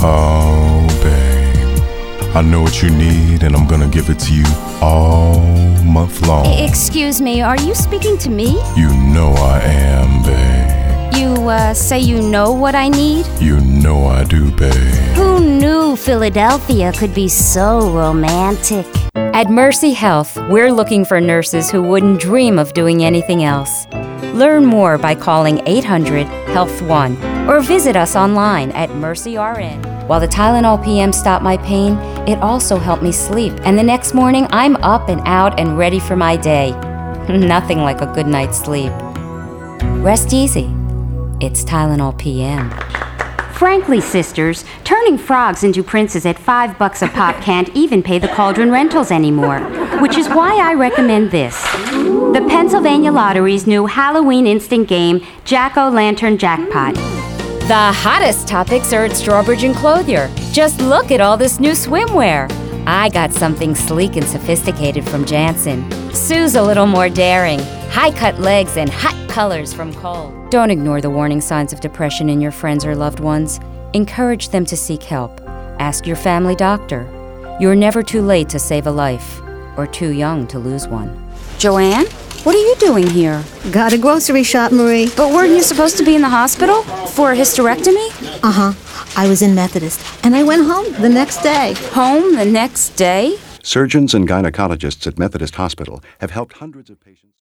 Oh, babe, I know what you need, and I'm gonna give it to you all month long. Excuse me, are you speaking to me? You know I am, babe. You, say you know what I need? You know I do, babe. Who knew Philadelphia could be so romantic? At Mercy Health, we're looking for nurses who wouldn't dream of doing anything else. Learn more by calling 800-HEALTH-1 or visit us online at MercyRN. While the Tylenol PM stopped my pain, it also helped me sleep, and the next morning I'm up and out and ready for my day. Nothing like a good night's sleep. Rest easy. It's Tylenol PM. Frankly, sisters, turning frogs into princes at $5 a pop can't even pay the Cauldron rentals anymore, which is why I recommend this. The Pennsylvania Lottery's new Halloween instant game, Jack-O-Lantern Jackpot. The hottest topics are at Strawbridge and Clothier. Just look at all this new swimwear. I got something sleek and sophisticated from Jansen. Sue's a little more daring. High-cut legs and hot colors from Cole. Don't ignore the warning signs of depression in your friends or loved ones. Encourage them to seek help. Ask your family doctor. You're never too late to save a life, or too young to lose one. Joanne, what are you doing here? Got a grocery shop, Marie. But weren't you supposed to be in the hospital for a hysterectomy? Uh-huh. I was in Methodist, and I went home the next day. Home the next day? Surgeons and gynecologists at Methodist Hospital have helped hundreds of patients.